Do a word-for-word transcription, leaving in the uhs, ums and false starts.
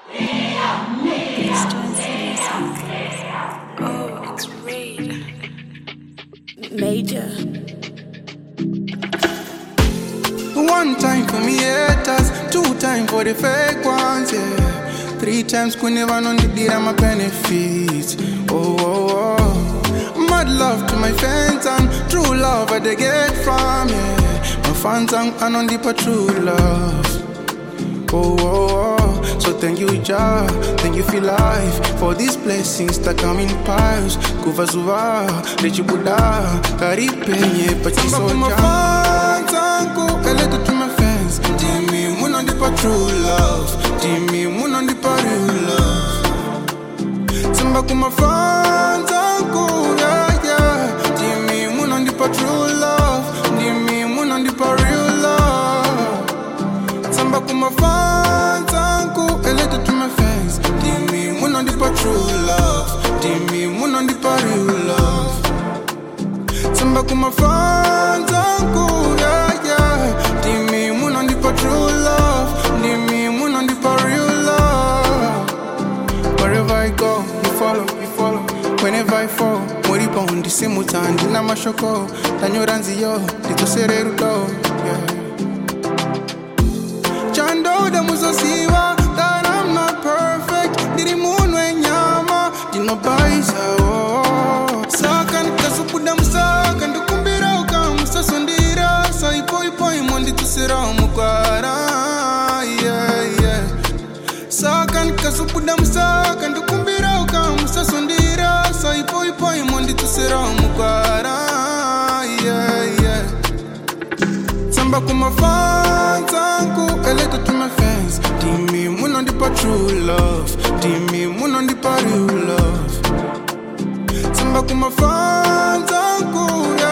Oh, it's Raid. Major. One time for me haters, two times for the fake ones, yeah. Three times could never know the deal of my benefits. Oh, oh, oh. Mad love to my fans and true love I they get from, yeah. My fans and on the true love. Oh, oh, oh. So thank you, Jah, thank you for life, for these blessings that come in piles. Kuva zuva, rechi Buddha, karipenye, pati soja. Elete to my fans, Jimmy, moon on the true love, Jimmy, moon on the real love. Samba kuma fans, uncle, yeah, yeah. Jimmy, moon on the true love, Jimmy, moon on the real love. Samba kuma fans, uncle, elete to my fans, Jimmy, moon on the true love, Jimmy, moon on the real love. Samba kuma fans, uncle, yeah, yeah. Dimmi moon on the true love, dimmi moon on the real love. Wherever I go, you follow, you follow. Whenever I fall, mori on the same mutan, dina mashoko, tanyo ranzi yo, dito sereru do, yeah. Chando da muso siwa, that I'm not perfect. Diri moon when yama, dino baisa, oh. Sakan kasupu da musakan, dukumbira uka musa sundira, sa ipo ipo imondi tu sera mukwara, yeah, yeah. Sakan kasupu da musakan, dukumbira uka musa sundira, sa ipo ipo imondi tu sera mukwara, yeah, yeah. Samba kuma fans, uncle, elete to my fans. Dimmi moon on the true love, dimmi moon on the real love. Samba kuma fans, uncle,